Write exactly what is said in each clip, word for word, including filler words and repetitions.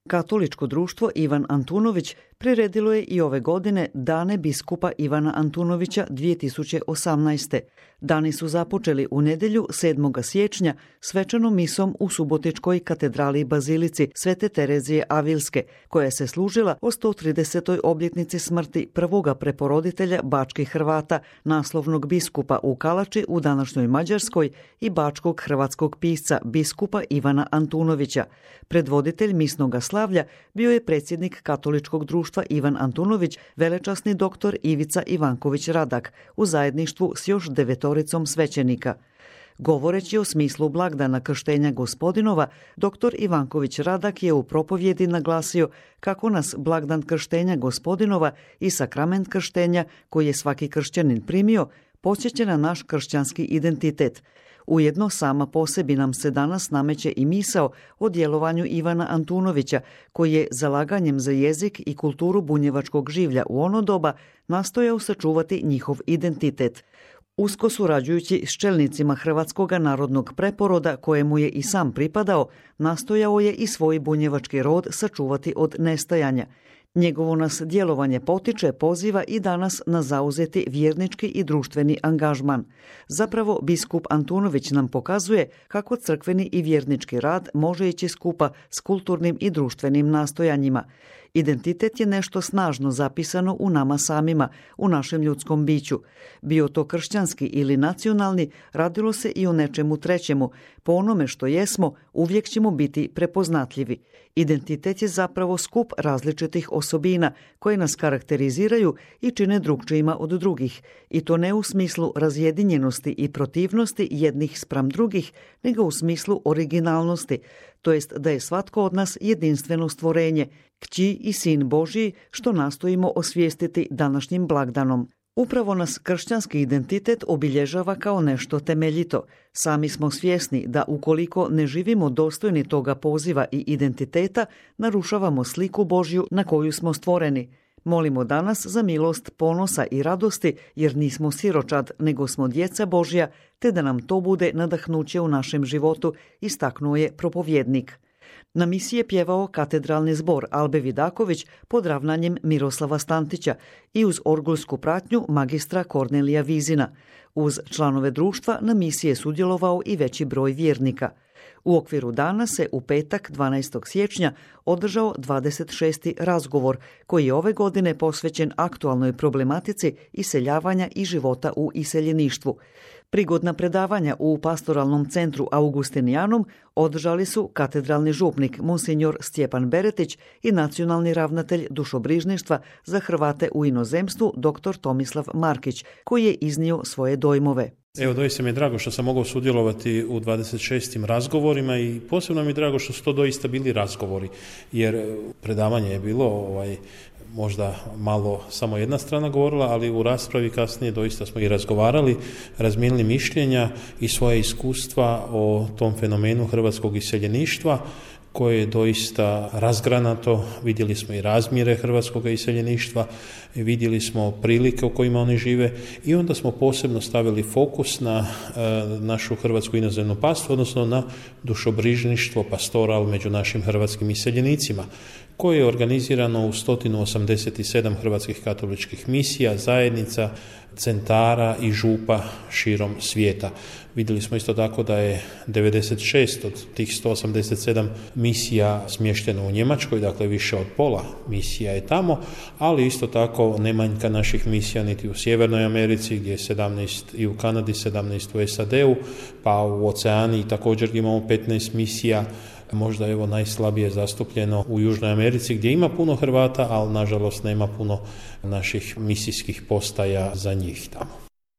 Katoličko društvo Ivan Antunović priredilo je i ove godine Dane biskupa Ivana Antunovića dvije tisuće osamnaeste. Dani su započeli u nedjelju sedmog siječnja svečanom misom u Subotičkoj katedrali i bazilici Svete Terezije Avilske, koja se služila o sto tridesetoj obljetnici smrti prvoga preporoditelja bačkih Hrvata, naslovnog biskupa u Kalači u današnjoj Mađarskoj i bačkog hrvatskog pisca biskupa Ivana Antunovića. Predvoditelj misnog slavlja bio je predsjednik Katoličkog društva Ivan Antunović, velečasni doktor Ivica Ivanković Radak, u zajedništvu s još devetoricom svećenika. Govoreći o smislu blagdana krštenja Gospodinova, doktor Ivanković Radak je u propovjedi naglasio kako nas blagdan krštenja Gospodinova i sakrament krštenja, koji je svaki kršćanin primio, podsjeća na naš kršćanski identitet. Ujedno sama po sebi nam se danas nameće i misao o djelovanju Ivana Antunovića, koji je zalaganjem za jezik i kulturu bunjevačkog življa u ono doba nastojao sačuvati njihov identitet. Usko surađujući s čelnicima Hrvatskog narodnog preporoda, kojemu je i sam pripadao, nastojao je i svoj bunjevački rod sačuvati od nestajanja. Njegovo nas djelovanje potiče, poziva i danas na zauzeti vjernički i društveni angažman. Zapravo, biskup Antunović nam pokazuje kako crkveni i vjernički rad može ići skupa s kulturnim i društvenim nastojanjima. Identitet je nešto snažno zapisano u nama samima, u našem ljudskom biću. Bio to kršćanski ili nacionalni, radilo se i o nečemu trećemu. Po onome što jesmo, uvijek ćemo biti prepoznatljivi. Identitet je zapravo skup različitih osobina koje nas karakteriziraju i čine drukčijima od drugih. I to ne u smislu razjedinjenosti i protivnosti jednih spram drugih, nego u smislu originalnosti, to jest da je svatko od nas jedinstveno stvorenje, kći i sin Božji, što nastojimo osvijestiti današnjim blagdanom. Upravo nas kršćanski identitet obilježava kao nešto temeljito. Sami smo svjesni da ukoliko ne živimo dostojni toga poziva i identiteta, narušavamo sliku Božju na koju smo stvoreni. Molimo danas za milost, ponosa i radosti, jer nismo siročad, nego smo djeca Božja, te da nam to bude nadahnuće u našem životu, istaknuo je propovjednik. Na misi je pjevao katedralni zbor Albe Vidaković pod ravnanjem Miroslava Stantića i uz orgulsku pratnju magistra Kornelija Vizina. Uz članove društva na misi je sudjelovao i veći broj vjernika. U okviru dana se u petak dvanaestog siječnja održao dvadeset šesti razgovor, koji je ove godine posvećen aktualnoj problematici iseljavanja i života u iseljeništvu. Prigodna predavanja u pastoralnom centru Augustinijanum održali su katedralni župnik monsinjor Stjepan Beretić i nacionalni ravnatelj dušobrižništva za Hrvate u inozemstvu dr. Tomislav Markić, koji je iznio svoje dojmove. Evo, doista mi je drago što sam mogao sudjelovati u dvadeset šestim razgovorima i posebno mi je drago što su to doista bili razgovori, jer predavanje je bilo ovaj, možda malo samo jedna strana govorila, ali u raspravi kasnije doista smo i razgovarali, razmijenili mišljenja i svoje iskustva o tom fenomenu hrvatskog iseljeništva, koje je doista razgranato. Vidjeli smo i razmjere hrvatskog iseljeništva, vidjeli smo prilike u kojima oni žive i onda smo posebno stavili fokus na e, našu hrvatsku inozemnu pastvu, odnosno na dušobrižništvo pastoral među našim hrvatskim iseljenicima, koje je organizirano u sto osamdeset sedam hrvatskih katoličkih misija, zajednica, centara i župa širom svijeta. Vidjeli smo isto tako da je devedeset šest od tih sto osamdeset sedam misija smješteno u Njemačkoj, dakle više od pola misija je tamo, ali isto tako ne manjka naših misija niti u Sjevernoj Americi, gdje je sedamnaest i u Kanadi, sedamnaest u S A D-u, pa u Oceaniji također imamo petnaest misija, možda evo najslabije zastupljeno u Južnoj Americi, gdje ima puno Hrvata, ali nažalost nema puno naših misijskih postaja za njih tamo.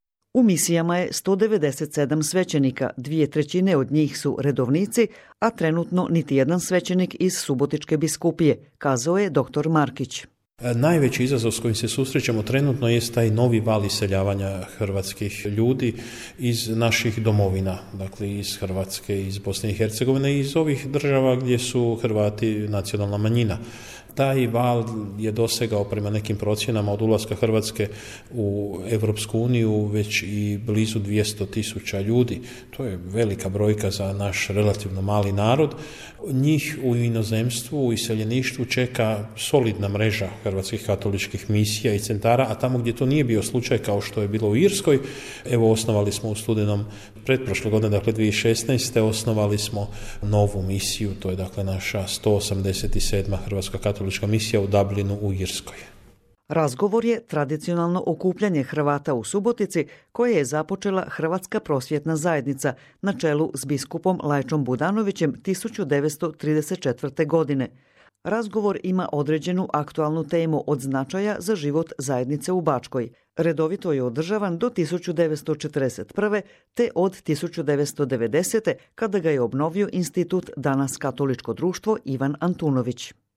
U misijama je sto devedeset sedam svećenika, dvije trećine od njih su redovnici, a trenutno niti jedan svećenik iz Subotičke biskupije, kazao je doktor Markić. Najveći izazov s kojim se susrećemo trenutno je taj novi val iseljavanja hrvatskih ljudi iz naših domovina, dakle iz Hrvatske, iz Bosne i Hercegovine i iz ovih država gdje su Hrvati nacionalna manjina. taj val je dosegao prema nekim procjenama od ulaska Hrvatske u Europsku uniju već i blizu dvjesto tisuća ljudi. To je velika brojka za naš relativno mali narod. Njih u inozemstvu, u iseljeništvu čeka solidna mreža hrvatskih katoličkih misija i centara, a tamo gdje to nije bio slučaj kao što je bilo u Irskoj, evo osnovali smo u studenom pretprošle godine, dakle dvije tisuće šesnaeste. osnovali smo novu misiju, to je dakle naša sto osamdeset sedma Hrvatska katolička misija u Dublinu u Irskoj. Razgovor je tradicionalno okupljanje Hrvata u Subotici koje je započela Hrvatska prosvjetna zajednica na čelu s biskupom Lajčom Budanovićem tisuću devetsto trideset četvrte. godine. Razgovor ima određenu aktualnu temu od značaja za život zajednice u Bačkoj. Redovito je održavan do tisuću devetsto četrdeset prve. te od tisuću devetsto devedesete. kada ga je obnovio institut Danas katoličko društvo Ivan Antunović.